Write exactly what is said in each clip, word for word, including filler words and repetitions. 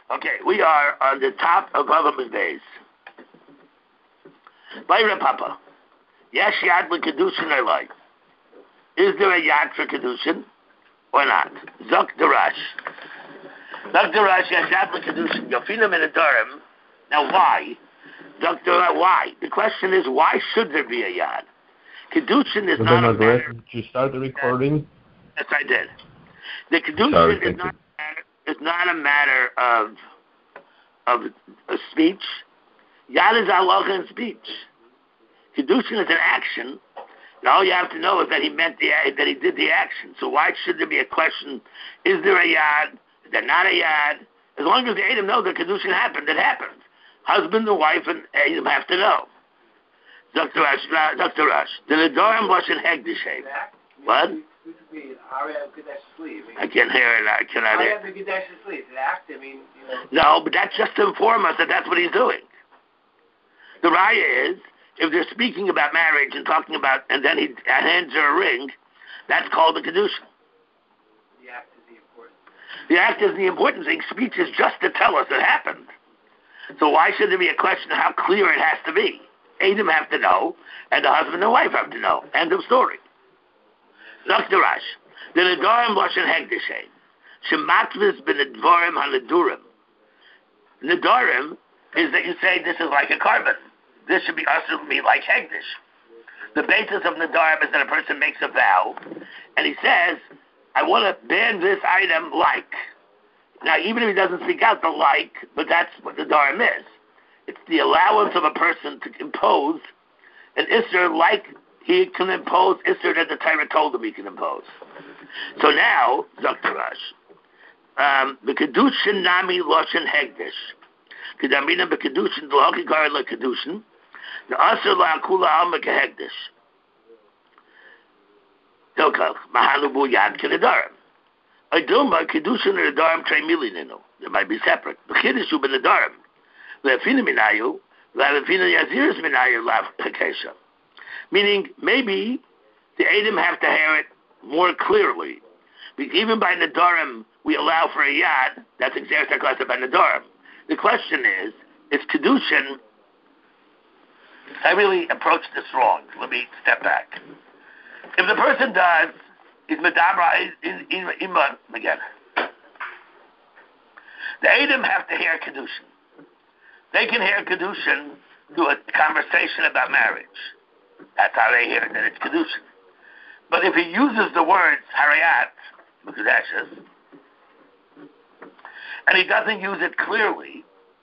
Okay, we are on the top of Bava days. Bayra Papa. Yes, Yad with Kedushin or life. Is there a Yad for Kedushin or not? Zok Darash. Zok Darash, yes, Yad with Kedushin. Yofinim in a Durham. Now, why? Zok Darash, why? The question is, why should there be a Yad? Kedushin is not a matter... Did you start the recording? Yes, I did. The Kedushin Sorry, is not, a matter, is not a matter of, of a speech. Yad is halacha in speech. Kedushin is an action. And all you have to know is that he meant the that he did the action. So why should there be a question? Is there a yad? Is there not a yad? As long as the Edom know that Kedushin happened, it happened. Husband and wife and Edom have to know. Doctor Rush, Doctor Rush. The Nedorim was in Hegdishem. What? I can't hear it. I cannot hear. No, but that's just to inform us that that's what he's doing. The raya is, if they're speaking about marriage and talking about, and then he hands her a ring, that's called the Kedusha. The act is the important. The act is the important thing. Speech is just to tell us it happened. So why should there be a question of how clear it has to be? Edom have to know, and the husband and wife have to know. End of story. Doctor Rash. The Nedorim Lashon Hegdishem. Shematvis ben Nedorim HaNedurim. Nedorim is that you say this is like a carbon. This should be also be like Hegdish. The basis of Nedarim is that a person makes a vow, and he says, I want to ban this item like. Now, even if he doesn't speak out the like, but that's what Nedarim is. It's the allowance of a person to impose an Isser like he can impose Isser that the Torah told him he can impose. So now, Doctor Rash, um, the Kedushin Nami Loshen Hegdish. Kedamina bekedushin d'loki gar lekedushin, the aser la'akula alma kehegdish. Dokach mahanubu yad kenedarim. Iduma kedushin nedarim trei milininu. They might be separate. The chidushu benedarim le'afina minayu le'afina yaziris minayu la'akesha. Meaning maybe the Edom have to hear it more clearly. Because even by nedarim we allow for a yad. That's exactly like by nedarim. The question is, is Kedushin, I really approached this wrong. Let me step back. If the person does, is Medabra, in Ima, again. The Edom have to hear Kedushin. They can hear Kedushin through a conversation about marriage. That's how they hear that it's Kedushin. But if he uses the words Harayat, Mekudeshes, and he doesn't use it clearly,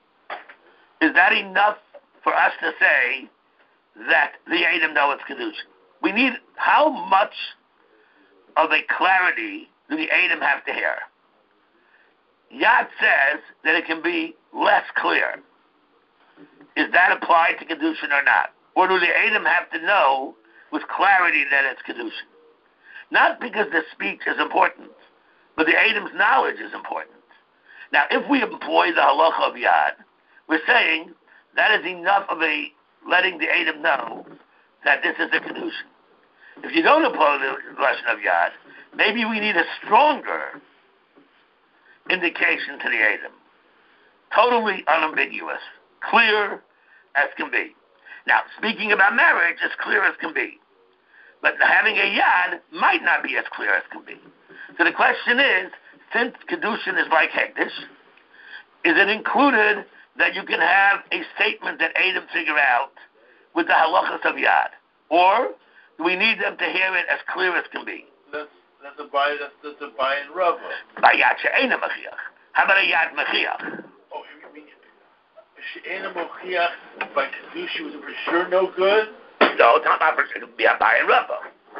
is that enough for us to say that the Edom know it's Kedushin? We need, how much of a clarity do the Edom have to hear? Yad says that it can be less clear. Is that applied to Kedushin or not? Or do the Edom have to know with clarity that it's Kedushin? Not because the speech is important, but the Edom's knowledge is important. Now, if we employ the halacha of Yad, we're saying that is enough of a letting the Edom know that this is a Kedushin. If you don't employ the lesson of Yad, maybe we need a stronger indication to the Edom. Totally unambiguous. Clear as can be. Now, speaking about marriage, as clear as can be. But having a Yad might not be as clear as can be. So the question is, since Kedushin is like Hekdesh, is it included that you can have a statement that Edom figure out with the halachas of Yad? Or do we need them to hear it as clear as can be? That's, that's a buy, that's, that's a buy in Rava. By Yad She'ena Mechiach. How about a Yad Mechiach? Oh, you mean She'ena Mechiach by Kedushin was for sure no good? No, it's not for sure. It would be a buy in Rava.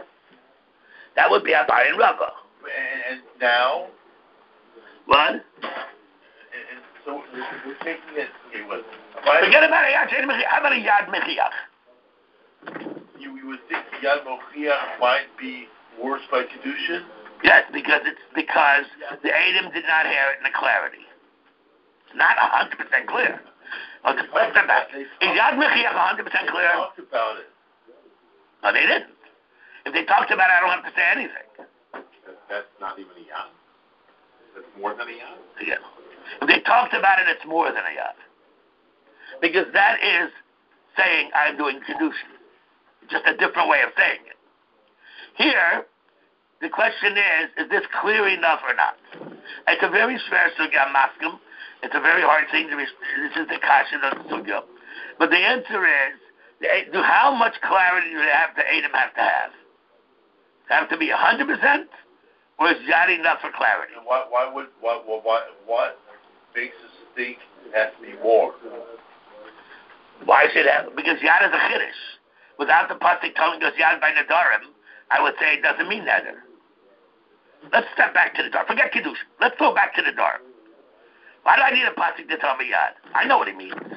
That would be a buy in Rava. And, and now? What? And, and so we're taking it. Okay, what? Forget about a Yad She'ena Mechiach. How about a Yad Mechiach? You, you would think the Yad Mechiach might be worse by Kedushin? Yes, because it's because the Edom did not hear it in the clarity. It's not one hundred percent clear. Let's step back. Is Yad Mechiach one hundred percent clear? They talked about it. No, they didn't. If they talked about it, I don't have to say anything. That, that's not even a Yad. That's more than a Yad. Yeah. If they talked about it, it's more than a yad. Because that is saying I'm doing kedushin. Just a different way of saying it. Here, the question is, is this clear enough or not? It's a very fair sugya maskim. It's a very hard thing to be, this is the kasha of the sugya. But the answer is, do how much clarity do they have to Adam have to have? Have to be one hundred percent? Or is yad enough for clarity? And why, why would, why, why, what makes us think it has to be more? Why should that? Because yad is a chiddush. Without the pasuk telling us yad by nadarim, I would say it doesn't mean neder. Let's step back to the dar. Forget kiddush. Let's go back to the dar. Why do I need a pasuk to tell me yad? I know what it means.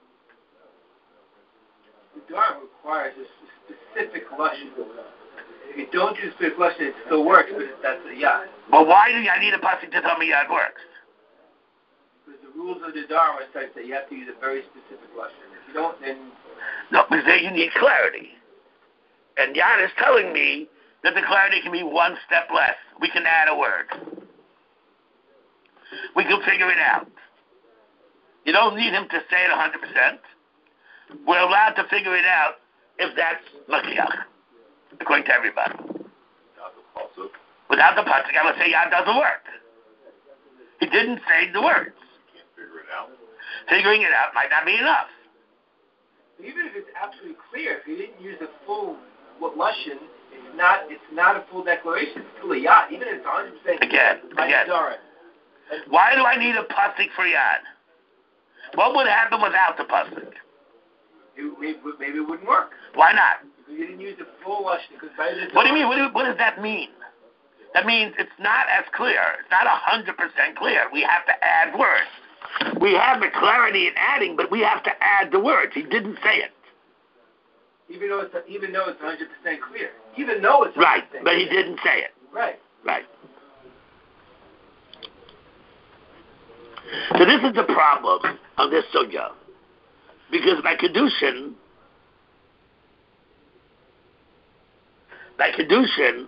The dar requires a specific lashon. If you don't use specific lashon, it still works, but that's a yad. But why do I need a pasuk to tell me yad works? Because the rules of the dar are such that you have to use a very specific lashon. If you don't, then no, because there you need clarity. And yad is telling me that the clarity can be one step less. We can add a word. We can figure it out. You don't need him to say it one hundred percent. We're allowed to figure it out if that's makiach, according to everybody. Without the pasuk, I would say yad doesn't work. He didn't say the words. You can't figure it out. Figuring it out might not be enough. Even if it's absolutely clear, if you didn't use a full lashon, it's not it's not a full declaration. It's still a yad, even if it's one hundred percent again, again. Why do I need a pasuk for yad? What would happen without the pasuk? It, maybe, maybe it wouldn't work. Why not? Because you didn't use the full lashon. Because by the what do you mean? What, do, what does that mean? That means it's not as clear. It's not one hundred percent clear. We have to add words. We have the clarity in adding, but we have to add the words. He didn't say it. Even though it's even though it's one hundred percent clear. Even though it's right, but he didn't say it. Right. Right. So this is the problem of this sugya, because by kedushin, by kedushin,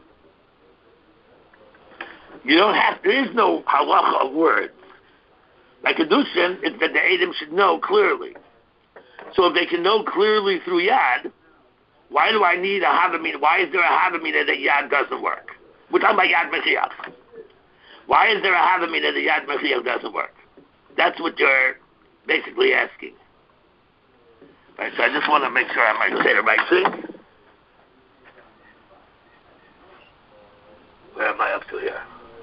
you don't have. There is no halacha of words. By kedushin, it's that the Adam should know clearly. So if they can know clearly through yad, why do I need a havamina? Why is there a havamina that yad doesn't work? We're talking about yad mechiach. Why is there a havamina that yad mechiach doesn't work? That's what you're basically asking. Right, so I just want to make sure I might say the right thing. Where am I up to here?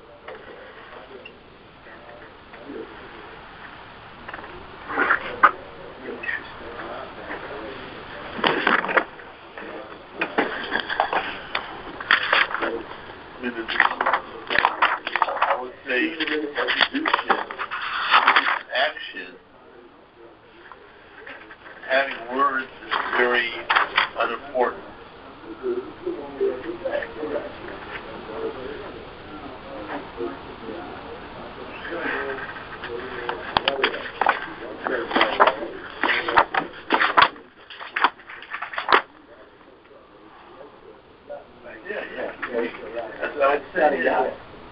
I would say execution, action, having words is very unimportant. Yeah, yeah. That's what I would say. Yeah.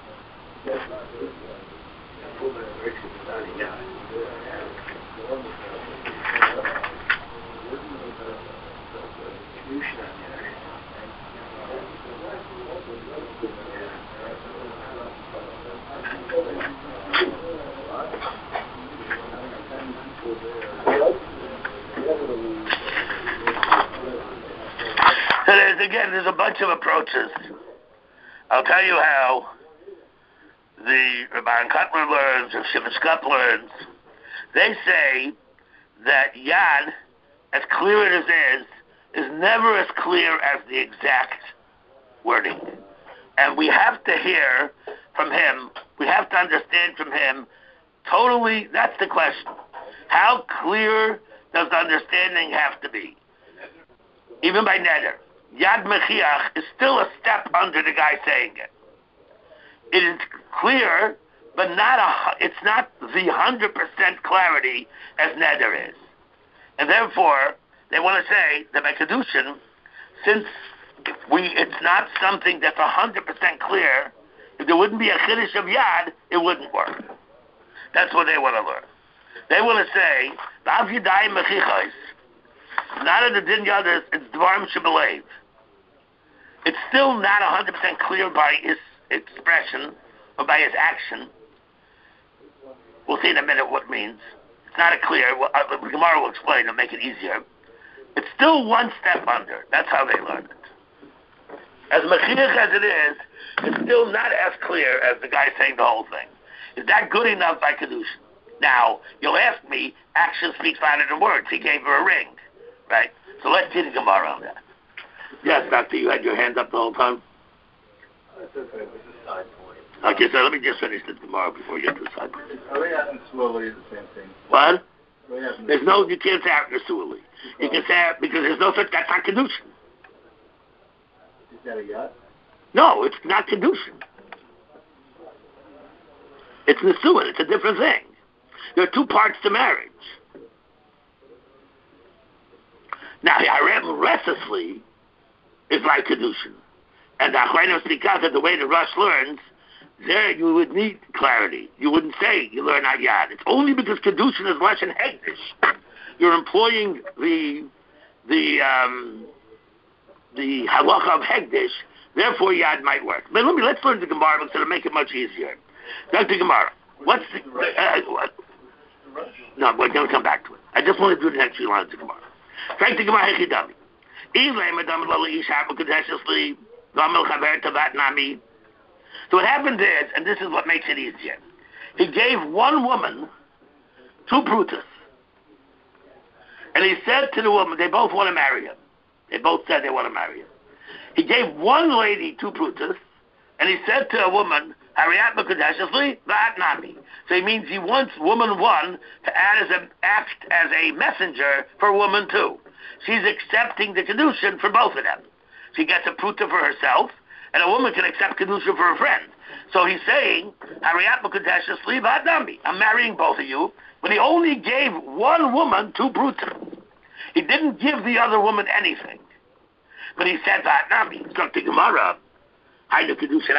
So there's, again, there's a bunch of approaches. I'll tell you how the Rabban Kotler learns, or Shivas Cup learns. They say that yad, as clear as it is, is never as clear as the exact wording. And we have to hear from him, we have to understand from him, totally, that's the question. How clear does the understanding have to be? Even by neder. Yad mechiach is still a step under the guy saying it. It is clear, but not a, it's not the one hundred percent clarity as neder is. And therefore, they want to say that by kedushin, since we, it's not something that's one hundred percent clear, if there wouldn't be a chiddush of yad, it wouldn't work. That's what they want to learn. They want to say, "Av Yadayim Mechichos." Not in the Din Yadis, it's Dvarim Shebelev. It's still not one hundred percent clear by his expression or by his action. We'll see in a minute what it means. It's not a clear. Well, uh, Gemara will explain and make it easier. It's still one step under. That's how they learn it. As Mechirich as it is, it's still not as clear as the guy saying the whole thing. Is that good enough by Kedushin? Now, you'll ask me, action speaks louder than words. He gave her a ring. Right? So let's see the Gemara on that. Yes, Doctor, you had your hand up the whole time? That's okay. It was a side point. Okay, so let me just finish the Gemara before you get to the side point. Rayat and Suoli is the same thing. What? Rayat There's no, you can't say after Suoli. You can say it because there's no such, that's not Kedushin. Is that a yat? No, it's not Kedushin. It's Nisuin. It's a different thing. There are two parts to marriage. Now, Harem restlessly is like Kedushin. And the Achrayim speak out that the way the Rush learns, there you would need clarity. You wouldn't say you learn Ayad. It's only because Kedushin is Lashon Hegdish. You're employing the the um, the halacha of Hegdish, therefore Yad might work. But let me, let's learn the Gemara because it'll make it much easier. Doctor Gemara, what's the... Uh, what? No, we're going to come back to it. I just want to do the next few lines of Gemara. Frank the Gemara Hechidami. So what happened is, and this is what makes it easier, he gave one woman two prutas. And he said to the woman, they both want to marry him. They both said they want to marry him. He gave one lady two prutas, and he said to a woman, Hariyat Makudashasli, Vat Nami. So he means he wants woman one to add as a, act as a messenger for woman two. She's accepting the Kedushin for both of them. She gets a pruta for herself, and a woman can accept Kedushin for a friend. So he's saying, Hariyat Makudashasli, Vat Nami. I'm marrying both of you, but he only gave one woman two prutas. He didn't give the other woman anything. But he said, Vat Nami. So the Gemara, that's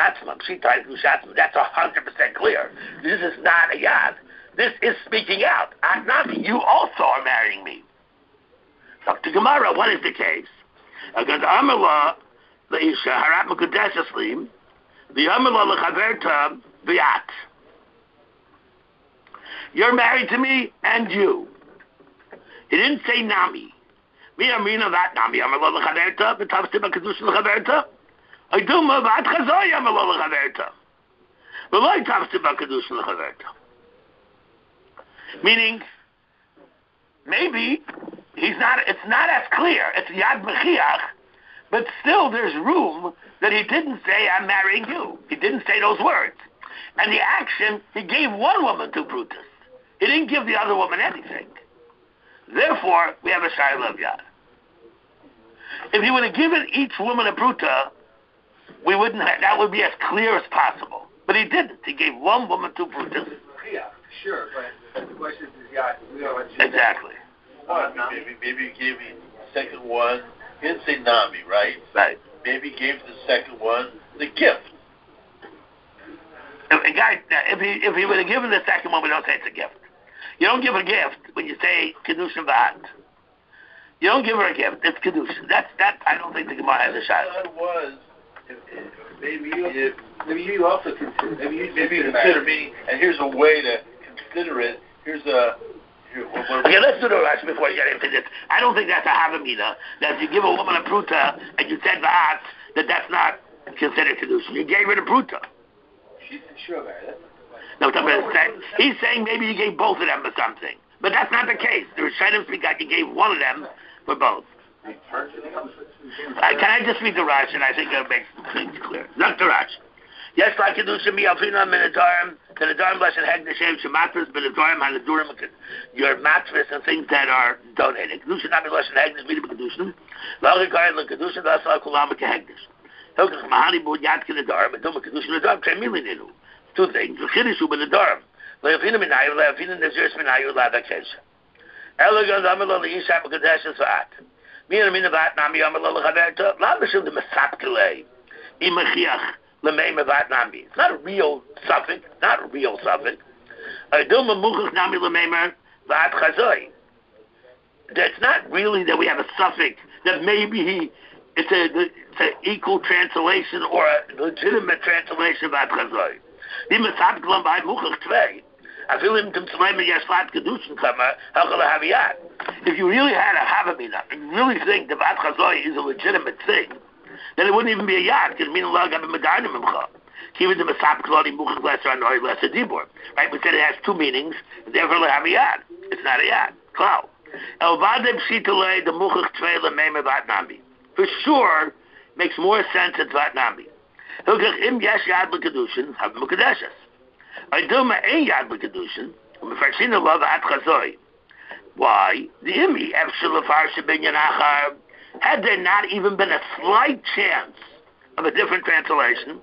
a hundred percent clear. This is not a yad. This is speaking out. Atnami, you also are marrying me. Doctor Gemara, what is the case? Because Amala, the Isha, Harat Mekudeshaslim, the Amala Lechaverta, Viat. You're married to me and you. He didn't say Nami. Mi Amina Vat Nami, Amala Lechaverta, Betavstim Kedushin Lechaverta. I do my bad chazoy am a lola chaverta. But why talks about kedushin lechaverta? Meaning, maybe he's not. It's not as clear. It's yad mechiach, but still there's room that he didn't say I'm marrying you. He didn't say those words, and the action he gave one woman two prutas. He didn't give the other woman anything. Therefore, we have a shayla of yad. If he would have given each woman a pruta, we wouldn't have, that would be as clear as possible. But he didn't. He gave one woman two prutas. Yeah, sure, but the question is, yeah, we don't want to Exactly. Well, maybe, maybe he gave me the second one. He didn't say Nami, right? Right. Maybe he gave the second one the gift. If a guy, if he if he would have given the second one, we don't say it's a gift. You don't give a gift when you say kedushin v'at. You don't give her a gift. It's kedushin. That's that. I don't think the Gemara has a shot. That was. If, if, maybe you, if, maybe you also consider. Maybe you maybe you consider me, and here's a way to consider it. Here's a. Here, what, what, okay, let's do the Rashi before you get into this. I don't think that's a havamina. That if you give a woman a pruta and you said v'at, that that's not considered kedushin. You gave her the pruta. She's sure about it. No, he's saying maybe you gave both of them or something, but that's not the case. The Rishonim speak out. You gave one of them for both. Uh, can I just read the Rash, and I think it'll make things clear. Not the Rash. Yes, like kedusha mi alfina minadarim, the nadarim blessed hegdeshem shematris minadarim hanadurim, your mattress and things that are donated. Kedusha not be blessed hegdesh midim kedusha. Lachikar le kedusha dasal kulam kehegdesh. Hilkach mahani bod yad kenadarim, adum kedusha nadarim tremilinu. Two things. The chidushu benadarim. Le'afina minayu, le'afina neziris minayu, la'adakesha. Elegant amelo le'isha mekadesh esvaat. Me and Mina Vat Nami Amalala Chaverta, Lavishim the Masapkele, Imachiach, Lemei Vat Nami. It's not a real suffix, not a real suffix. That's not really that we have a suffix, that maybe he, it's a it's an equal translation or a legitimate translation of Ad Chazoi. If you really had a Havamina, and you really think that Ad Chazoi is a legitimate thing, then it wouldn't even be a Yad, because mean Allah got a Medanim Imcha. Even the Masab Klodi Muchach Lesser and Oi Lesser Dibur. Right? We said it has two meanings, and therefore it'll have a Yad. It's not a Yad. Klau. El Vadem Shitale, the Muchach Tvei Meme Vatnami. For sure, makes more sense in Vatnami. Hilkach Im Yesh Yad L'Kedushin, have Mukadeshes. Aydilma Ein Yad L'Kedushin, Mefarshina Love Ad Chazoi. Why? The Imi, Efshel Farsha Ben Yanachar, had there not even been a slight chance of a different translation,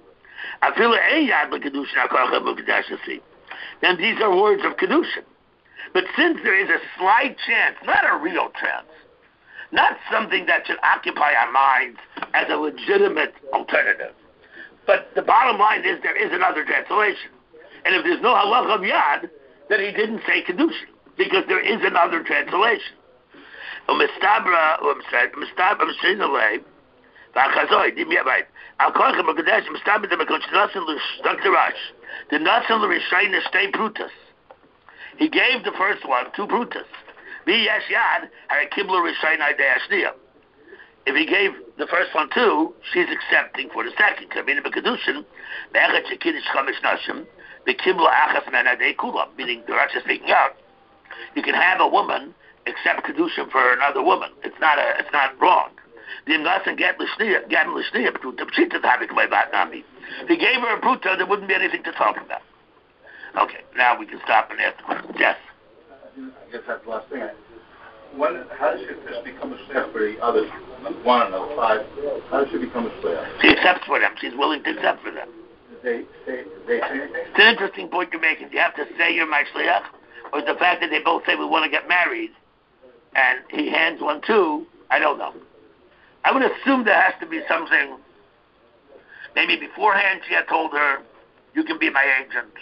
then these are words of Kedushin. But since there is a slight chance, not a real chance, not something that should occupy our minds as a legitimate alternative, but the bottom line is there is another translation. And if there's no halach of Yad, then he didn't say Kedushin, because there is another translation. Umistabra, Umistabra, Umistabra, V'achazoi, right. Al koichem ha'kadosh mistabed ha'mekot sh'nasan l'Doctor Rush. The nasan l'rishayna shtei prutas. He gave the first one two prutas. V'yesh yad ha'kiblu rishayna de'ashniya. If he gave the first one two, she's accepting for the second. Kabina b'kedushin ve'echet shekidish chamish nashim v'kiblu achas mena de'kulam. Meaning the Rush is speaking out. You can have a woman accept kedushin for another woman. It's not a. It's not wrong. The Imnasan get l'shniya, get l'shniya, but the pshita having by Vatnami. If he gave her a bruta, there wouldn't be anything to talk about. Okay, now we can stop and ask the question. Yes. I guess that's the last thing. When, how does this become a shliach for the others? One, another five. How does she become a shliach? She accepts for them. She's willing to accept for them. They say, they say anything? It's an interesting point you're making. Do you have to say you're my shliach, or is the fact that they both say we want to get married, and he hands one too? I don't know. I would assume there has to be something. Maybe beforehand she had told her, "You can be my agent."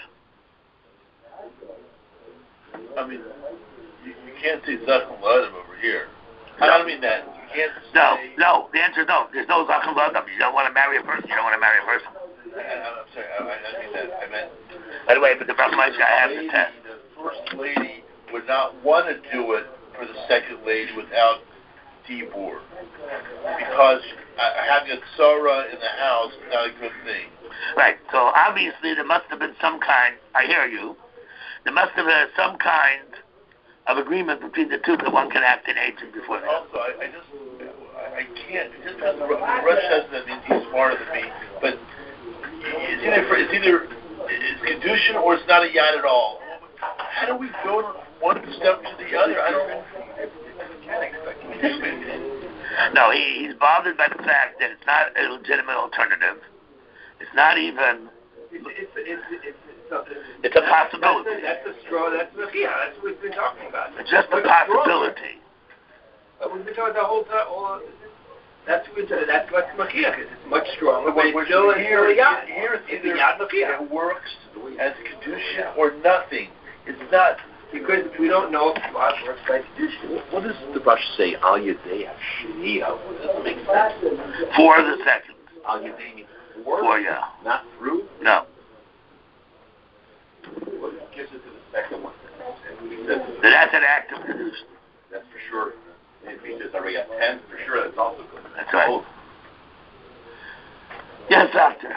I mean, you, you can't say Zachem L'Adam over here. No. I don't mean that. You can't say... No, no. The answer is no. There's no Zachem L'Adam. You don't want to marry a person. You don't want to marry a person. I, I'm sorry. I, I didn't mean that. I meant... By the way, but the Brahmanish guy has the test. The first lady would not want to do it for the second lady without Dibur. Because having a tzara in the house is not a good thing. Right. So obviously there must have been some kind, I hear you, there must have been some kind of agreement between the two that one can act an agent before. Also, I, I just, I can't, just because the Rush says that means he's smarter than me, but it's either, for, it's either, it's Kedushin or it's not a Yad at all. How do we go one step to the other? I don't know. Can't expect him. No, he, he's bothered by the fact that it's not a legitimate alternative. It's not even. It's it's it's it's, it's, a, it's a possibility. That's a, that's a straw. That's a, yeah. That's what we've been talking about. It's just a possibility. But we've been talking the whole time. All, that's what that's what's machiach is. It's much stronger. But it's still here. Yad. Here it's either it works as kedushin or nothing. It's not. Because we don't know if God works by tradition. What does the Rush say? Al Yadei Hashniya. It doesn't make sense. For the second. Al Yadei means for? For, yeah. Not through? No. What gives it to the second one? Says, that's an act of tradition. That's for sure. And if he says already got ten, for sure that's also good. That's right. Oh. Yes, doctor.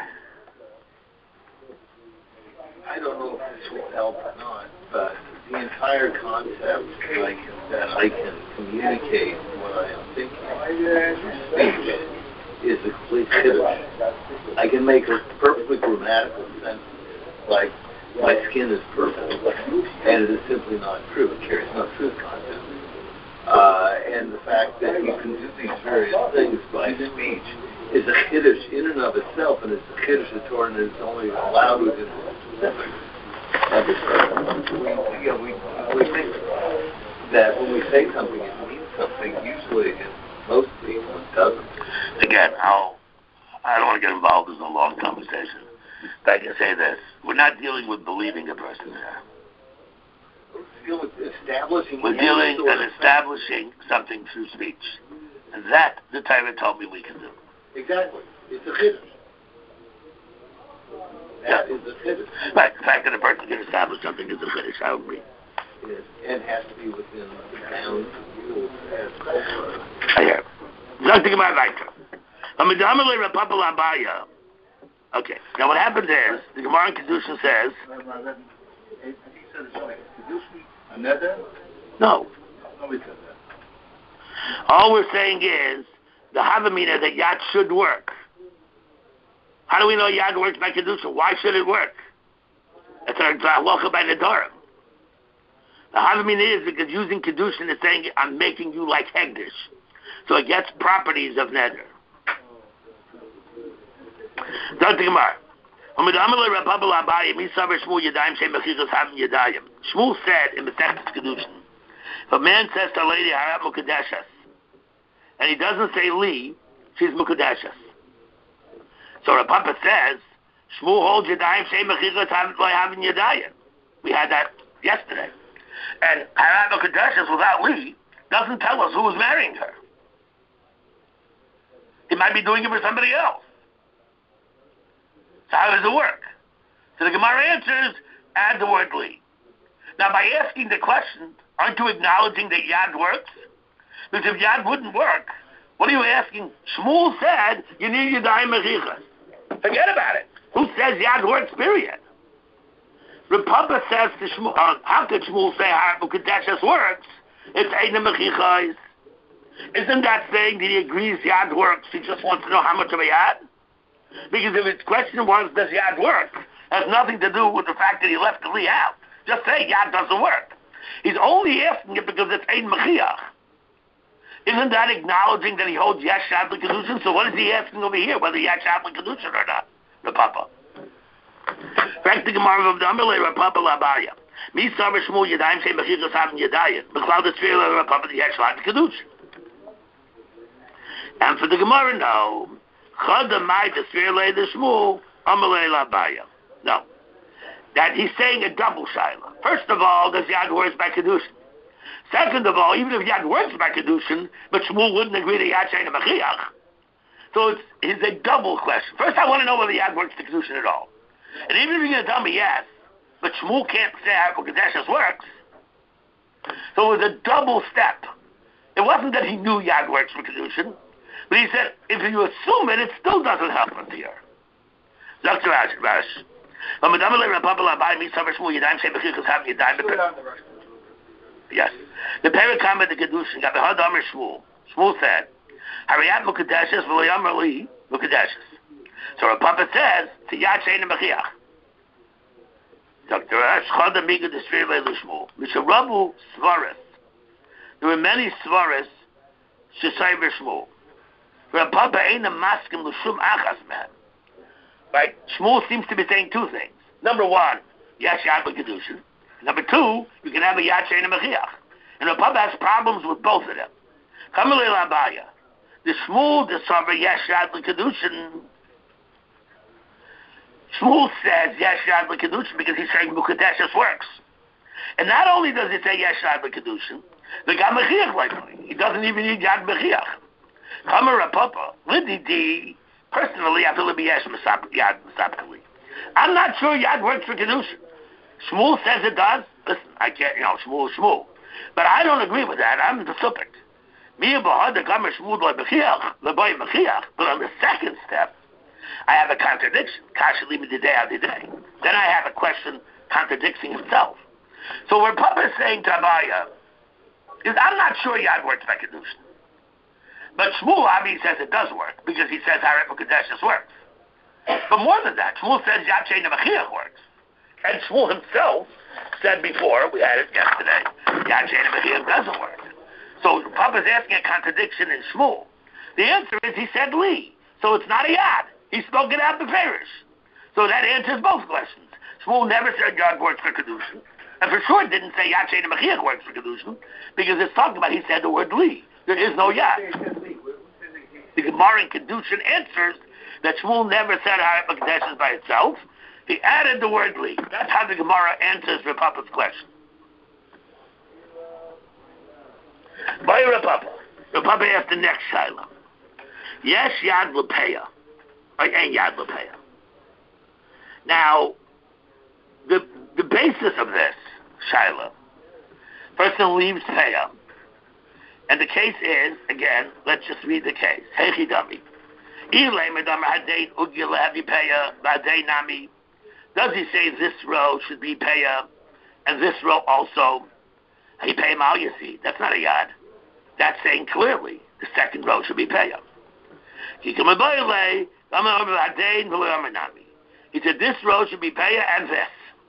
I don't know if this will help or not, but the entire concept that I can, that I can communicate what I am thinking speech is a complete kiddush. I can make a perfectly grammatical sentence like my skin is purple, and it is simply not true. It carries no truth content. Uh, and the fact that you can do these various things by speech is a kiddush in and of itself, and it's a kiddush of Torah, and it's only allowed within specific. And we, you know, we, we think that when we say something, it means something. Usually, in most people, it doesn't. Again, I'll, I don't want to get involved in a long conversation, but I can say this. We're not dealing with believing a person here. establishing. We're dealing and establishing something through speech. And that, the Torah told me we can do. Exactly. It's a chiddush. That yeah. is a chiddush. Right. The fact that a person can establish something is a chiddush, I agree. Yes. And has to be within the bounds of rules as culture. I hear. Something about weiter. Okay. Now what happens is, the Gemara in Kedushin says... No. Nobody said that. All we're saying is, the Havamina that Yad should work. How do we know Yad works by Kedushin? Why should it work? That's our halacha by the Dorim. The Havamina is because using Kedushin is saying, I'm making you like Hegdish. So it gets properties of Neder. Don't think about Shmuel said in Masechtas Kedushin, if a man says to a lady, Harat Mukadeshas, and he doesn't say Li, she's Mukadeshas. So the Papa says, Shmuel holds Yadayim, Shem Mechichas having Yadayim. We had that yesterday. And Harat Mukadeshas without Li doesn't tell us who was marrying her. He might be doing it for somebody else. So how does it work? So the Gemara answers, add the word Li. Now by asking the question, aren't you acknowledging that Yad works? Because if Yad wouldn't work, what are you asking? Shmuel said, you need Yadayim Mechichas. Forget about it. Who says Yad works, period? Rapapa says to Shmuel, uh, how could Shmuel say Harat Mukadeshas works? It's Eina Mechichas. Isn't that saying that he agrees Yad works? He just wants to know how much of a Yad? Because if his question was, does Yad work? It has nothing to do with the fact that he left the Li out. Just say Yad doesn't work. He's only asking it because it's Ein Mechiach. Isn't that acknowledging that he holds Yesh Shad L'Kedushin? So what is he asking over here, whether Yesh Shad L'Kedushin or not? The Papa. Back to Gemara of the Amalei, Rapapa Labaya. Mi Savar Shmuel Yadayim Shem Mechichas Havim Yadayim. B'Klal D'Sfeir Rapapa the Yesh Shad L'Kedushin. And for the Gemara, no. Chadamai D'Sfeir Le the Shmuel Amalei Labaya. No. That he's saying a double shaila. First of all, does Yad works by Kedushin? Second of all, even if Yad works by Kedushin, but Shmuel wouldn't agree to Yad Shein Mechiach. So it's, it's a double question. First, I want to know whether Yad works to Kedushin at all. And even if you're going to tell me yes, but Shmuel can't say how Kadeshus works, so it was a double step. It wasn't that he knew Yad works for Kedushin, but he said, if you assume it, it still doesn't help us here. Doctor Rash. Yes. The Perikama the Kedushin got the Hadamar Shmuel. Shmuel said, Hariyat Mukadeshus v'loyamar li Mukadeshus. So our Papa says, to Yad Shein Mechiach. Doctor Rash Chada Miga D'Sfeir Le Shmuel. Misharabu Svaris. There were many Svaris Shesayver Shmuel. Our Papa ain't a maskim l'shum achas man. Right? Shmuel seems to be saying two things. Number one, Yesh Yad L'Kedushin. Number two, you can have a Yad Shein Mechiach. And the Papa has problems with both of them. Kamalei Labaya. The Shmuel discover Yesh Yad L'Kedushin. Shmuel says Yesh Yad L'Kedushin because he's saying Mukadeshus works. And not only does he say Yesh Yad L'Kedushin, the Gam Mechiach likely. He doesn't even need Yad Mechiach. Kamar Papa, Lididi. Personally, I feel it be Yesh Yad Mesapkali. I'm not sure Yad works for Kedushin. Shmuel says it does. Listen, I can't, you know, Shmuel is Shmuel. But I don't agree with that. I'm the subject. Me and Bahad, the Kamar Shmuel, the boy Mechiach. But on the second step, I have a contradiction. Kasha Lima Didei Adidei. Then I have a question contradicting himself. So what Papa is saying to Abaya is, I'm not sure Yad works by Kedushin. But Shmuel obviously says it does work, because he says Harat Mukadeshus works. But more than that, Shmuel says Yad Shein Mechiach works. And Shmuel himself said before, we had it yesterday, Yad Shein Mechiach doesn't work. So Papa's asking a contradiction in Shmuel. The answer is he said Li. So it's not a Yad. He spoke it out the parish. So that answers both questions. Shmuel never said Yad works for Kedushin. And for sure didn't say Yad Shein Mechiach works for Kedushin, because it's talking about, he said the word Li. There is no Yad. The Gemara in Kedushin answers that Shmuel never said Harat Mukadeshus by itself. He added the word Li. That's how the Gemara answers Rav Papa's question. By Rapapa. Rapapa asked the next Shiloh. Yes, Yad Lepeya. Or ain't Yad Lepeya. Now, the the basis of this, Shiloh, person leaves Peya. And the case is, again, let's just read the case. Hechi Dami. Does he say this row should be Peya and this row also? Hey, pay mal, you see. That's not a Yad. That's saying clearly the second row should be Peya. He said this row should be Peya and this.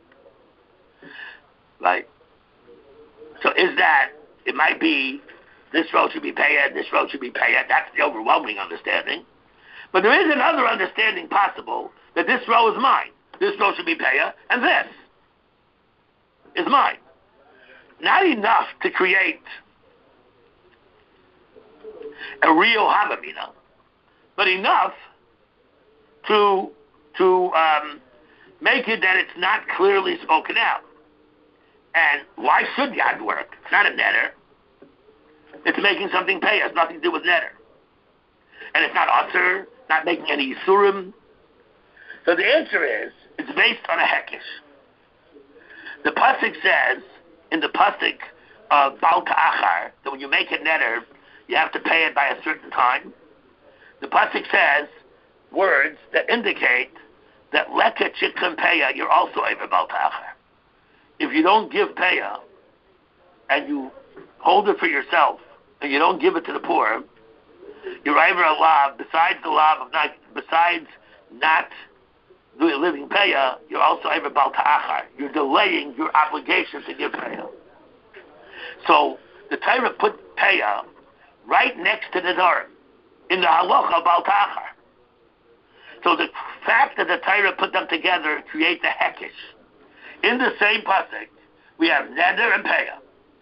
Right? So is that, it might be, this row should be Peya and this row should be Peya. That's the overwhelming understanding. But there is another understanding possible that this row is mine. This row should be Peya and this is mine. Not enough to create a real Havamina, but enough to to um, make it that it's not clearly spoken out. And why should Yad work? It's not a netter. It's making something pay. It has nothing to do with netter. And it's not usher, not making any yisurim. So the answer is, it's based on a hekesh. The pasuk says, in the pasuk of Baal Ta'achar, that when you make a netter, you have to pay it by a certain time. The pasuk says words that indicate that leka chikkan peya, you're also over Baal Ta'achar. If you don't give peya, and you hold it for yourself, and you don't give it to the poor, you're over a lav, besides the lav of not, besides not doing living peya, you're also over Baal Ta'achar. You're delaying your obligation to give peya. So the Torah put peya right next to the Nedarim in the halacha of Baal Ta'achar. So the fact that the Torah put them together creates a hekesh. In the same pasuk, we have neder and peya.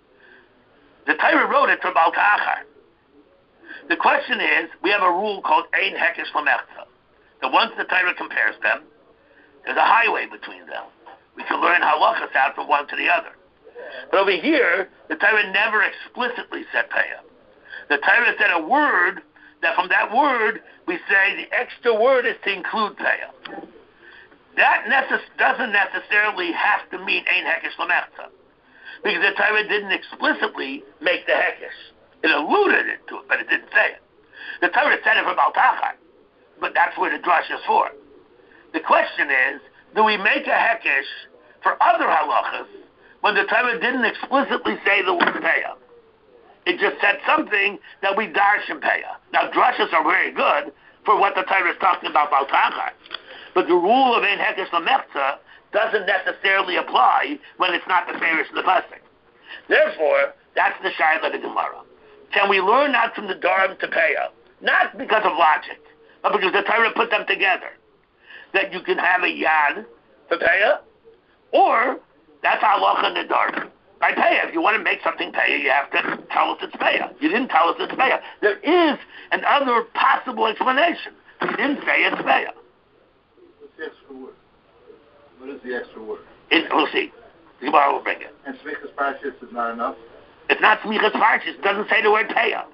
The Torah wrote it for Baal Ta'achar. The question is, we have a rule called ein hekesh l'mechza. That once the Torah compares them, there's a highway between them. We can learn halachas out from one to the other. But over here, the Torah never explicitly said peya. The Torah said a word, that from that word, we say the extra word is to include peya. That necess- doesn't necessarily have to mean ein hekesh l'mechza. Because the Torah didn't explicitly make the hekesh. It alluded it to it, but it didn't say it. The Torah said it for Baal Ta'achar, but that's where the drush is for. The question is, do we make a hekesh for other halachas when the Torah didn't explicitly say the word peya? It just said something that we darsh in peya. Now, drushes are very good for what the Torah is talking about Baal Ta'achar, but the rule of ein hekesh l'mechza doesn't necessarily apply when it's not the Farish in the pasuk. Therefore, that's the Shaila of the Gemara. Can we learn out from the Dharam to peya? Not because of logic, but because the Torah put them together. That you can have a yad for peya, or that's halacha in the Dharam. By peya, if you want to make something peya, you have to tell us it's peya. You didn't tell us it's peya. There is another possible explanation. You didn't say it's peya. What's the extra word? What is the extra word? It, we'll see. The Gemara will bring it. And Smichas Parshas is not enough? It's not Smichas Parshas. It doesn't say the word peya.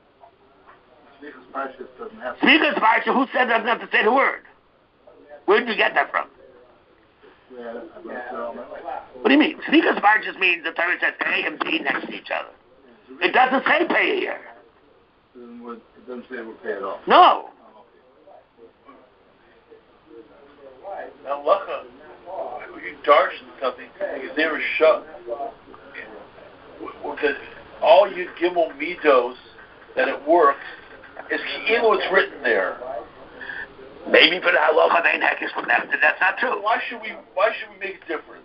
Smichas Parshas doesn't have to. Smichas Parshas, who said doesn't have to say the word? Where did you get that from? Yeah, I'm not sure. What do you mean? Smichas Parshas means the Torah says A and B next to each other. It doesn't say peya here. It doesn't say we'll pay at all. No. Now, Lacha, you darshan something because they were shut. Because all you gimel midos that it works is ki'ilu it's written there. Maybe for the halacha of ein hekesh l'mechza, that's not true. Why should we? Why should we make a difference?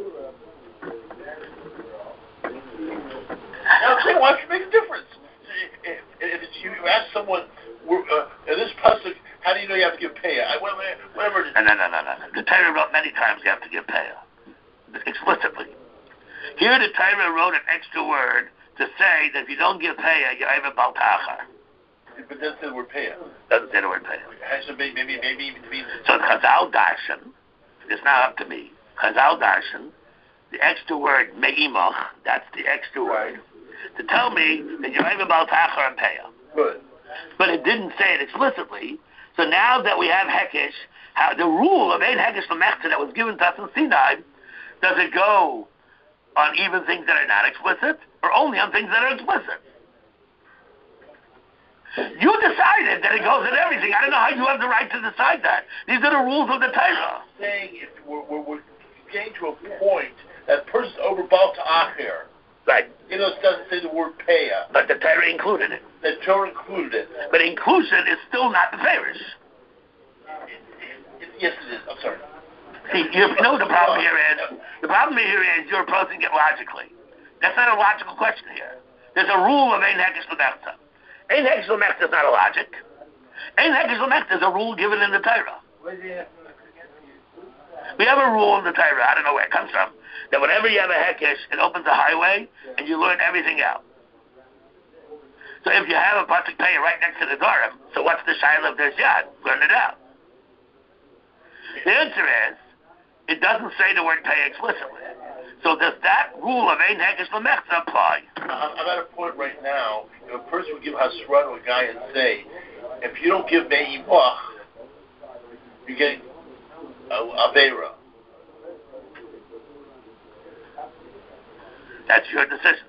Now, I'm saying, why should we make a difference? If, if it's, you ask someone, uh, in this pasuk, how do you know you have to give peya? I, whatever it is. No, no, no, no, no. The Torah wrote many times you have to give peya, explicitly. Here the Torah wrote an extra word to say that if you don't give peya, you're over Baal Ta'achar. But it doesn't say the word peya. Doesn't say the word peya. So maybe, maybe, maybe between. So the Chazal Darshan, it's not up to me. Chazal Darshan, the extra word me'imach, that's the extra word. to tell me that you're able about Tachar and Peah. Good. But it didn't say it explicitly. So now that we have Hekesh, how the rule of Ein Hekesh L'Mechta that was given to us in Sinai, does it go on even things that are not explicit, or only on things that are explicit? You decided that it goes in everything. I don't know how you have the right to decide that. These are the rules of the Torah. Saying if we're, we're, we're getting to a point that person's over Baal Ta'achir. Right. You know, it doesn't say the word Peah. But the Torah included it. The Torah included it. But inclusion is still not the Farish. Yes, it is. I'm sorry. See, you know what the problem here is? The problem here is you're approaching it logically. That's not a logical question here. There's a rule of Ein Hekesh L'Mechta. Ein Hekesh L'Mechta is not a logic. Ein Hekesh L'Mechta is a rule given in the Torah. We have a rule in the Torah, I don't know where it comes from, that whenever you have a Hekesh, it opens a highway, and you learn everything out. So if you have a Pasuk Peah right next to the Dorim, so what's the Shiloh of there's Yad? Learn it out. The answer is, it doesn't say the word Peah explicitly. So does that rule of Ein Hekesh L'Mechta apply? I'm at a point right now, if a person would give Hasra to a guy and say, if you don't give Me'imach, you're getting Avera. That's your decision.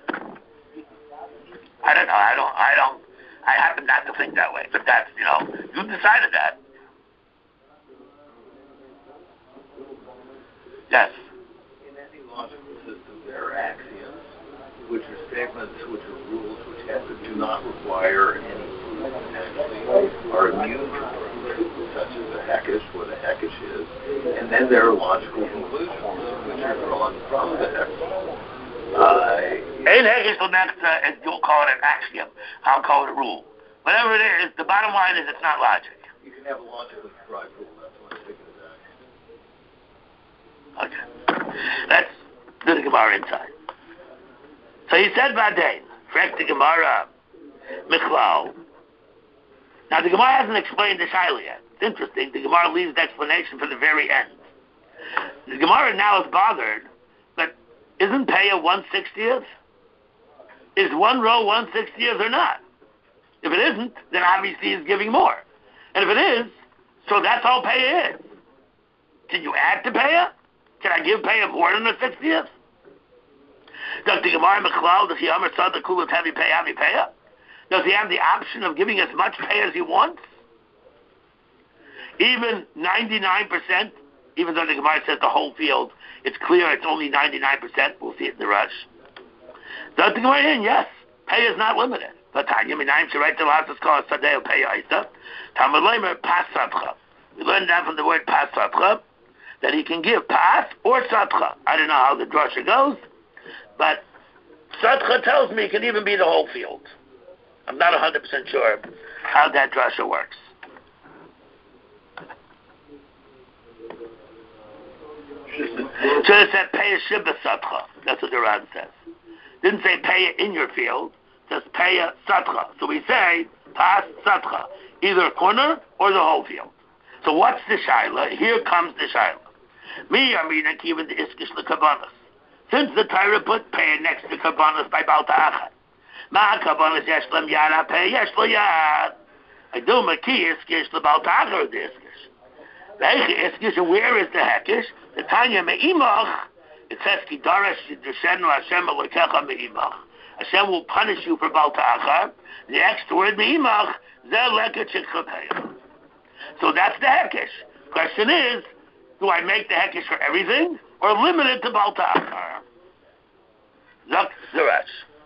I don't know. I don't. I don't. I happen not to think that way. But that's, you know, you decided that. Yes. In any logical system, there are axioms, which are statements, which are rules, which have, do not require any proof, and actually are immune to proof, such as a Hekesh, what a Hekesh is. And then there are logical conclusions, which are drawn from the Hekesh. Ein Hekesh L'Mechta, as you'll call it an axiom, I'll call it a rule. Whatever it is, the bottom line is it's not logic. You can have a logically derived rule. That's what I'm thinking of that. Okay. Let's do the Gemara inside. So he said Vadain, correct the Gemara, Michlal. Now the Gemara hasn't explained the Shaila yet. It's interesting, the Gemara leaves the explanation for the very end. The Gemara now is bothered, but isn't Peah one sixtieth? Is one row one sixtieth or not? If it isn't, then obviously he's giving more. And if it is, so that's all Peah is. Can you add to Peah? Can I give Peah more than a sixtieth? Does the Gemara Mechlal, does he Amar Sada Kulat Heavy Peah, Heavy Peah? Does he have the option of giving as much Peah as he wants? Even ninety-nine percent, even though the Gemara says the whole field, it's clear it's only ninety-nine percent. We'll see it in the rush. Does the Gemara in? Yes. Peah is not limited. But Tanya Minaim should write the last called Sadeo Peah Isa. Talmud Leimer Pas Satcha. We learned that from the word Pas Satcha, that he can give Pas or Satcha. I don't know how the drasha goes, but Satcha tells me it can even be the whole field. I'm not one hundred percent sure how that drasha works. Should have said Peah Shibba Satcha. That's what the Ran says. Didn't say Peah in your field. It says Peah Satcha. So we say Pas Satcha. Either a corner or the whole field. So what's the Shaila? Here comes the Shaila. Mi Amina Kivan the Iskish L'Kabanas. Since the Torah put Peah next to Kabanas by Baal Ta'achar. Ma Kabanas Yesh Lam Yad Peah Yesh Lo Yad. I do Maki Iskish L'Baal Ta'achar the Iskish. Ve'echi Iskish, and where is the Hekesh? The Tanya Me'imach. It says Ki Darash Yidrishenu Hashem Elokecha Me'imach. Hashem will punish you for Baal Ta'achar. The extra word Me'imach, Zeh Leket Shikcha Peah. So that's the Hekesh. Question is, do I make the Hekesh for everything, or limit it to Baal Ta'achar? Zok Zerash.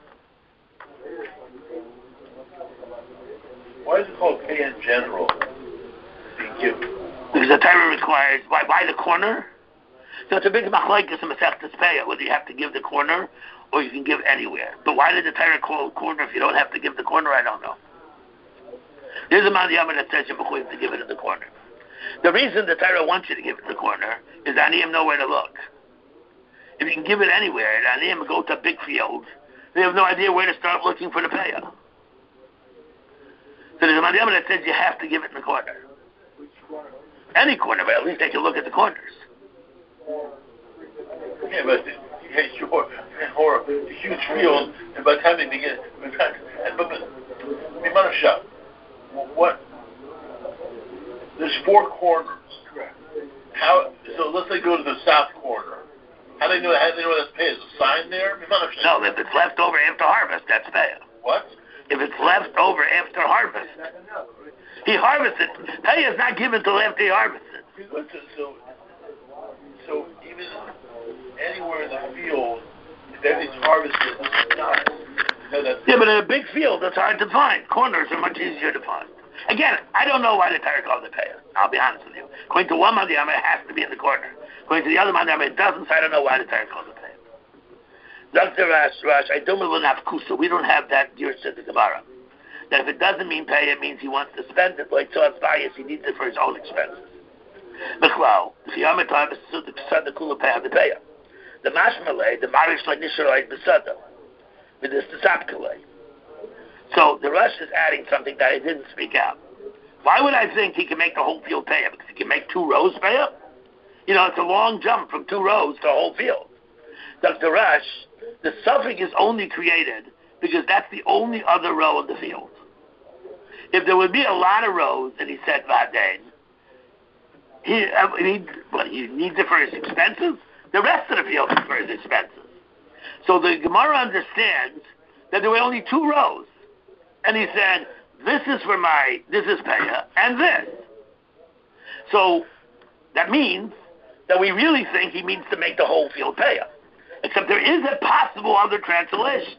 Why is it called Peah in general? Being given. Because the Torah requires, why, why the corner? So it's a big machlokes in Masechtas Peah, whether you have to give the corner or you can give anywhere. But why did the Torah call it corner if you don't have to give the corner? I don't know. There's a man that says you're mechuyev to give it in the corner. The reason the Torah wants you to give it in the corner is that Aniyim know where to look. If you can give it anywhere, and Aniyim go to a big field, they have no idea where to start looking for the Peah. So there's a man that says you have to give it in the corner. Any corner, but at least they can look at the corners. Yeah, but yeah, sure, or a huge field, and by the time they begin, but, but, but shop, what, there's four corners. Correct. How, so let's say go to the south corner. How do they know, how do they know that's pay? Is a sign there? No, if it's left over after harvest, that's pay. What? If it's left over after harvest. He harvested. Pay is not given till after he harvested. So, so, so even anywhere in the field, if everything's harvested, it's not. No, that's yeah, but in a big field, it's hard to find. Corners are much easier to find. Again, I don't know why the Torah calls it pay. I'll be honest with you. According to one Mandiyama, it has to be in the corner. According to the other Mandiyama, it doesn't, so I don't know why the Torah calls it pay. Doctor Rash, Rash, I don't really have kusa. We don't have that Yur said the Gemara. That if it doesn't mean pay, it means he wants to spend it like Tzad's bias. He needs it for his own expenses. Bechlal, if you have a time, it's the Tzad the Kula pay the payer. The Mashmaleh, the Marish like Nisharite Besada, with this Tzapkaleh. So the Rush is adding something that I didn't speak out. Why would I think he can make the whole field pay? Because he can make two rows pay up? You know, it's a long jump from two rows to a whole field. Doctor Rush, the suffix is only created because that's the only other row in the field. If there would be a lot of rows, and he said Vaden, he, uh, he, well, he needs it for his expenses. The rest of the field is for his expenses. So the Gemara understands that there were only two rows. And he said, this is for my, this is Peah, and this. So that means that we really think he means to make the whole field Peah. Except there is a possible other translation.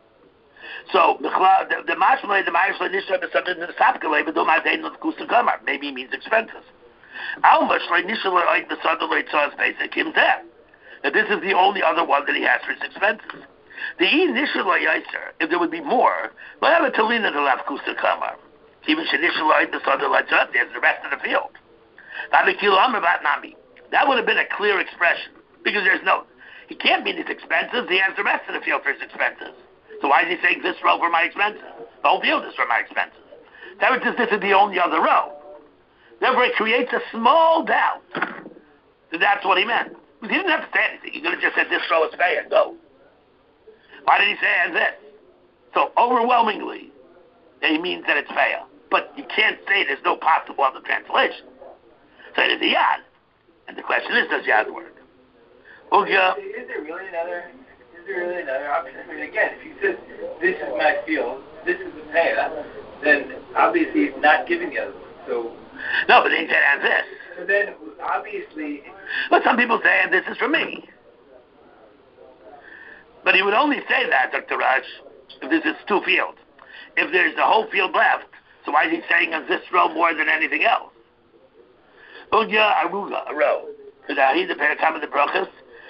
So the the mashmalei, the mashmalei nishra b'sabed in the sapkalei, but don't maintain the kusa kamar. Maybe he means expenses. Alma shlei nishra le'oid b'sabed le'tzaz basic him there. That this is the only other one that he has for his expenses. The e nishra le'yiser, if there would be more, we'll have a talina to have kusa kamar. Even shenishra le'oid b'sabed le'tzaz, there's the rest of the field. That would have been a clear expression because there's no. He can't mean his expenses. He has the rest of the field for his expenses. So why is he saying this row for my expenses? The whole field is for my expenses. That was just this is the only other row. Therefore, it creates a small doubt that that's what he meant. He didn't have to say anything. He could have just said this row is pay and go. Why did he say and this? So overwhelmingly, he means that it's pay. But you can't say there's no possible other translation. So it is a yad. And the question is, does yad work? Ugya. Is there really another? Is there really another option? I mean, again, if he says this is my field, this is the payah, then obviously he's not giving the other one. So no, but he said and this. So then obviously. But some people say and this is for me. But he would only say that, Doctor Raj, if this is two fields. If there's the whole field left, so why is he saying on this row more than anything else? Ugya aruga, a row. Because I hear the parakam of the brachas.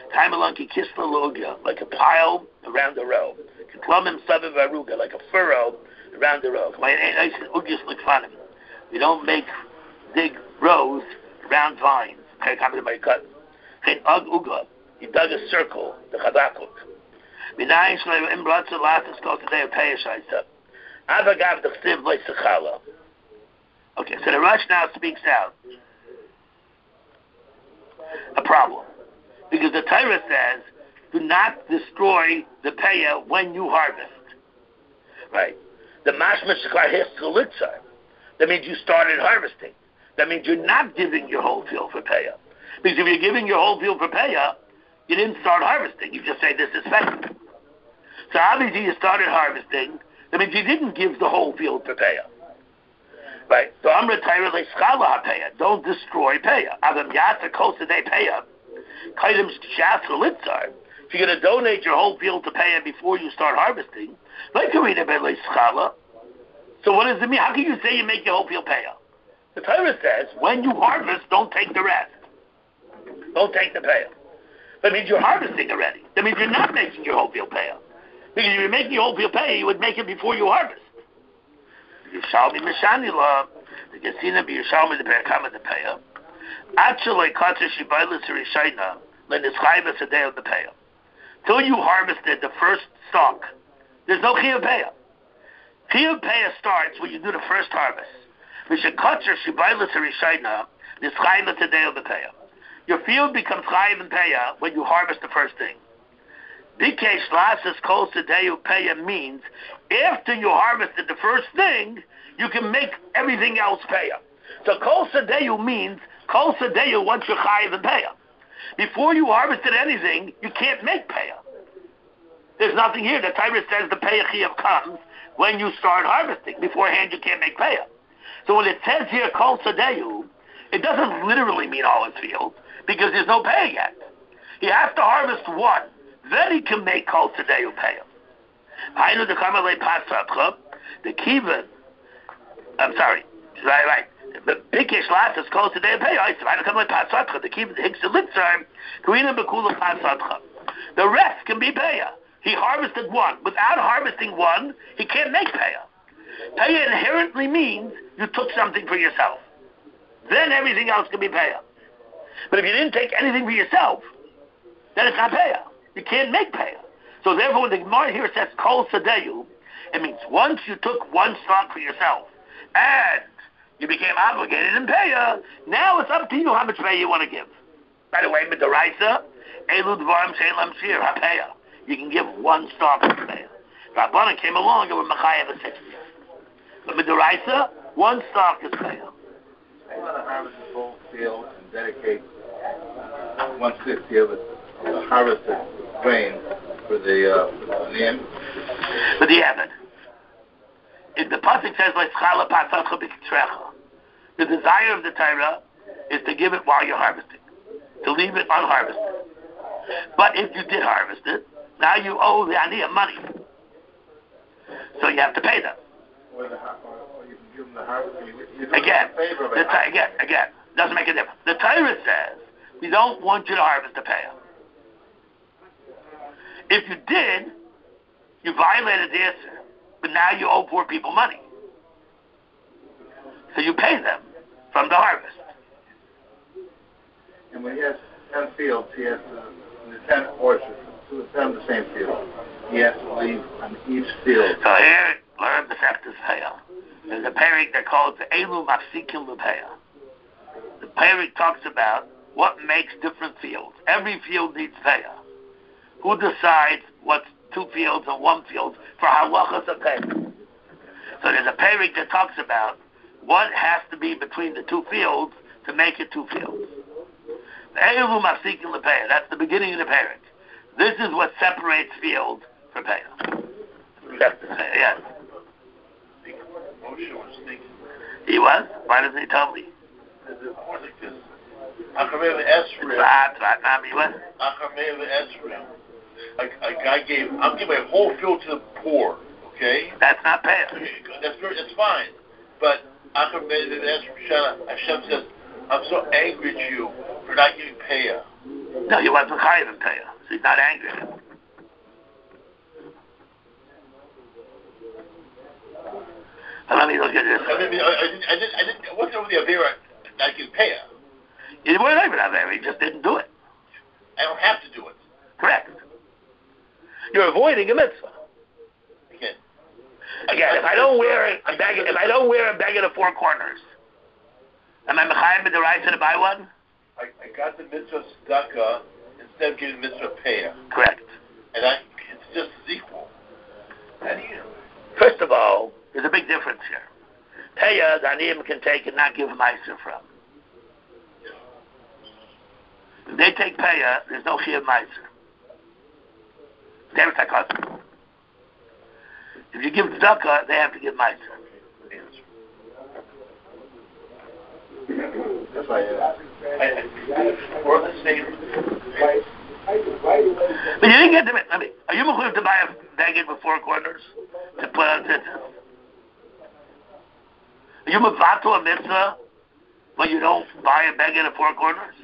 Like a pile around the row. Like a furrow around the row. We don't make big rows around vines. He dug a circle, the Chazakuk. Okay, so the Rush now speaks out a problem. Because the Torah says, do not destroy the payah when you harvest. Right? The mashma shekar hitzalitzar. That means you started harvesting. That means you're not giving your whole field for payah. Because if you're giving your whole field for payah, you didn't start harvesting. You just say this is payah. So obviously you started harvesting. That means you didn't give the whole field for payah. Right? So Amra Torah le'schala ha'payah. Don't destroy payah. Adam yatsa kosa de payah. If you're going to donate your whole field to pay it before you start harvesting, so what does it mean? How can you say you make your whole field pay up? The Torah says, when you harvest, don't take the rest. Don't take the pay up. That means you're harvesting already. That means you're not making your whole field pay up. Because if you're making your whole field pay, you would make it before you harvest. Yishalmi Mishanila, the Gesina be Yishalmi the Berakama the pay up. Actually, till you harvested the first stalk, there's no chiyuv payah. Chiyuv payah starts when you do the first harvest. Your field becomes chayiv and payah when you harvest the first thing. Bikesh lasas kol sedeyu peya means after you harvested the first thing, you can make everything else peya. So kol sedeyu means kol sedeyu once you're chayiv and peya. Before you harvested anything, you can't make peya. There's nothing here. The Torah says the peya chiyuv comes when you start harvesting. Beforehand, you can't make peya. So when it says here kol sedeyu, it doesn't literally mean all his fields because there's no peya yet. He has to harvest one. Then he can make kol sedeyu peya. I know the kamalei pasatcha, the kiva. I'm sorry, right, right. But bikesh lasas kol sedeyu peya. I know the kamalei pasatcha, the kiva, the hiksa litzar, kuina bekula pasatcha. The rest can be peya. He harvested one. Without harvesting one, he can't make peya. Peya inherently means you took something for yourself. Then everything else can be peya. But if you didn't take anything for yourself, then it's not peya. You can't make peya. So therefore, when the Gemara here says kol sedeyu, it means once you took one stock for yourself and you became obligated in peya, now it's up to you how much peya you want to give. By the way, midaraisa, elu dvarim shein lam shir hapeya. You can give one stock of peya. Rabbanan came along and were mechayev a sixty. But midaraisa, one stock is peya. I want to harvest the whole field and dedicate uh, one fifty of it, the harvested grain for the uh, for the name. For the Evid. If the pasuk says "Leischala pasatcha b'kitzrecha," the desire of the Torah is to give it while you're harvesting, to leave it unharvested. But if you did harvest it, now you owe the aniyah money, so you have to pay them. Or the, or you can give them the harvest. You, you Again, favor of the t- again, again, doesn't make a difference. The Torah says we don't want you to harvest the peya. If you did, you violated the issur, but now you owe poor people money, so you pay them from the harvest. And when he has ten fields, he has to, in the ten orchards, to the ten of the same field, he has to leave on each field. So here, learn the Seftas Peya. There's a parak that calls the Elu Mafsikim L'Peya. The parak talks about what makes different fields. Every field needs Peya. Who decides what's two fields and one field for halachas of Peya? So there's a parak that talks about what has to be between the two fields to make it two fields. The Elu Mafsikim L'Peya. That's the beginning of the parak. This is what separates fields from Peya. That's the Peya, yes. Moshe was thinking. He was? Why doesn't he tell me? It's more like this. Achamev Esrim. Tzvat, tzvat, nami, what? Achamev Esrim. A, a guy gave, I'm giving my whole field to the poor, okay? That's not Peya. That's very, that's fine. But Achamev Esrim, Shana, Hashem says, I'm so angry at you for not giving Peya. No, he wasn't chayiv in Peya, so he's not angry at him. But let me look at this. I mean, I, I, didn't, I, didn't, I, didn't, I wasn't over the Avera not giving Peya. You weren't even there, he just didn't do it. I don't have to do it. Correct. You're avoiding a mitzvah. Again. Again, if I don't wear a bag, if I don't wear a bag of the four corners, am I mechayiv midaraisa to buy one? I, I got the mitzvah tzedakah instead of giving the mitzvah peya. Correct. And I, it's just as equal. How do you? First of all, there's a big difference here. Peya, the aniyim can take and not give meiser from. If they take peya, there's no chiyuv meiser. If you give tzedakah, they have to give meiser. That's why We're on the same. But you didn't get them. I mean, are you mechuyev to buy a baguette with four corners to put on tzitzis? Are you mevatel a mitzvah when you don't buy a baguette of four corners?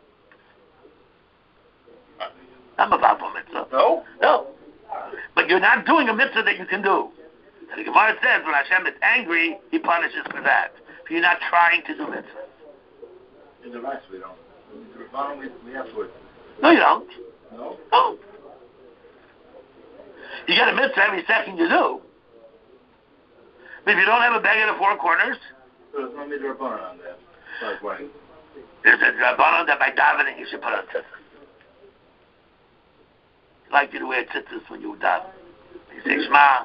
Not mevatel a mitzvah. No? No. But you're not doing a mitzvah that you can do. So the Gemara says when Hashem is angry, He punishes for that. If you're not trying to do mitzvahs. in the rest we don't. In the bottom we, we have to. No, you don't. No? No. You get a mitzvah every second you do. But if you don't have a bag of the four corners, So there's no mitzvah on that. Like why? there's a rabbanon that by davening you should put on tzitzis. like you to wear tzitzis when you daven. You say Shema.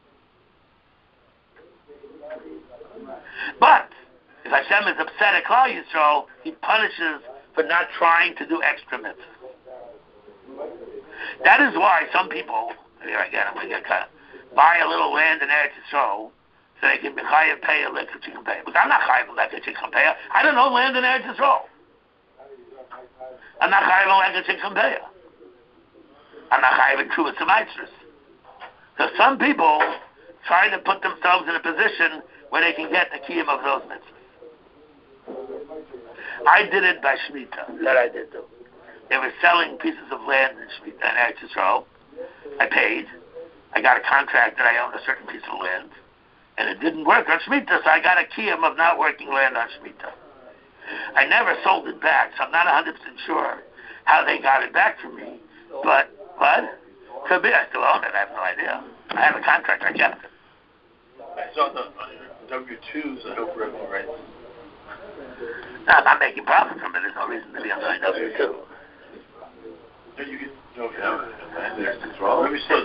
But if Hashem is upset at Klal Yisrael, He punishes for not trying to do extra mitzvahs. That is why some people, here again, I'm going to get kind of, buy a little land in Eretz Yisrael so they can be chayav pay a liquor chicken pay. Because I'm not chayav a liquor chicken pay. I don't know land in Eretz Yisrael. I'm not chayav a liquor chicken pay. I'm not chayav in true mitzvahs. So some people try to put themselves in a position where they can get the kiyum of those mitzvahs. I did it by Shemitah. That I did do. They were selling pieces of land in Shemitah in Eretz Yisrael. I paid. I got a contract that I owned a certain piece of land. And it didn't work on Shemitah, so I got a kiyum of not working land on Shemitah. I never sold it back, so I'm not one hundred percent sure how they got it back from me. But, what? Could be. I still own it. I have no idea. I have a contract. I kept it. I saw the W twos. I hope we're all right. No, I'm not making profit from it. There's no reason to be on the W two. No, you can. No, yeah. There's this wrong. Maybe so.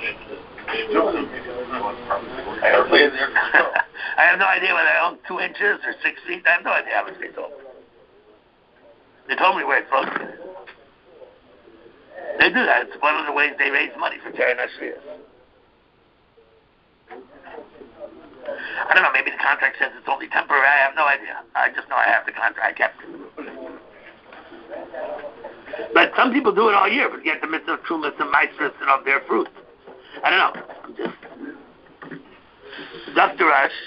I have land there. I have no idea whether I own two inches or six feet. I have no idea how much they told me. They told me where it's located. They do that. It's one of the ways they raise money for Keren Hashrias. I don't know, maybe the contract says it's only temporary. I have no idea. I just know I have the contract. I kept it. But some people do it all year, but get the mitzvah of trumas and mitzvahs and of their fruit. I don't know. I'm just... That's the rush.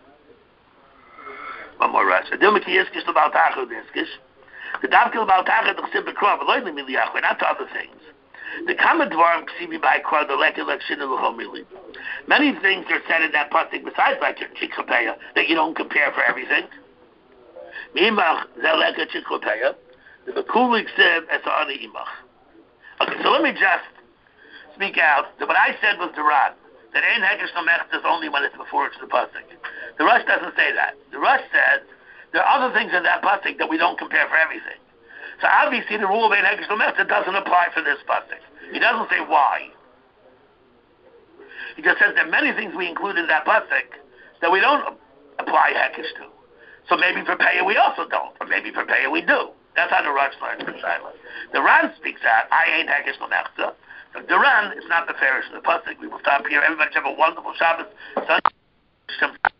One more rush. The Dilmiki Iskish about Tachu Iskish. The Davkil about Tachu the Chsib Bekrov, Aloylim Miliach, we're not to other things. The common dwarm Ksibi by Krov, the Lek election of the Homili. Many things are said in that pasuk besides like Chikhopeya that you don't compare for everything. Mimach Zeleka Chikhopeya, the Bekulik Sib Esani Imach. Okay, so let me just speak out that what I said was the Ran. That Ein Hekesh Nomech is only when it's before it's the pasuk. The Rush doesn't say that. The Rush says there are other things in that pasuk that we don't compare for everything. So obviously the rule of Ein Hekesh Nomech doesn't apply for this pasuk. He doesn't say why. He just says there are many things we include in that pasuk that we don't apply Hekesh to. So maybe for Peah we also don't, or maybe for Peah we do. That's how the Rush learns from Shiloh. The Ran speaks out, I ain't Hekesh Nomech. So the Ran is not the fairest in the pasuk. We will stop here. Everybody have a wonderful Shabbos.